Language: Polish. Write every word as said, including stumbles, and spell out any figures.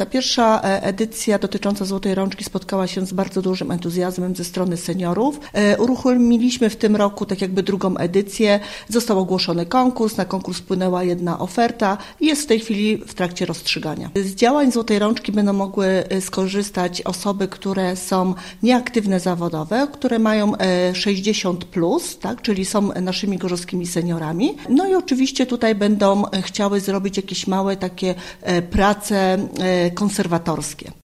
Ta pierwsza edycja dotycząca Złotej Rączki spotkała się z bardzo dużym entuzjazmem ze strony seniorów. Uruchomiliśmy w tym roku tak jakby drugą edycję. Został ogłoszony konkurs, na konkurs wpłynęła jedna oferta i jest w tej chwili w trakcie rozstrzygania. Z działań Złotej Rączki będą mogły skorzystać osoby, które są nieaktywne zawodowe, które mają sześćdziesiąt plus, tak, czyli są naszymi gorzowskimi seniorami. No i oczywiście tutaj będą chciały zrobić jakieś małe takie prace konserwatorskie.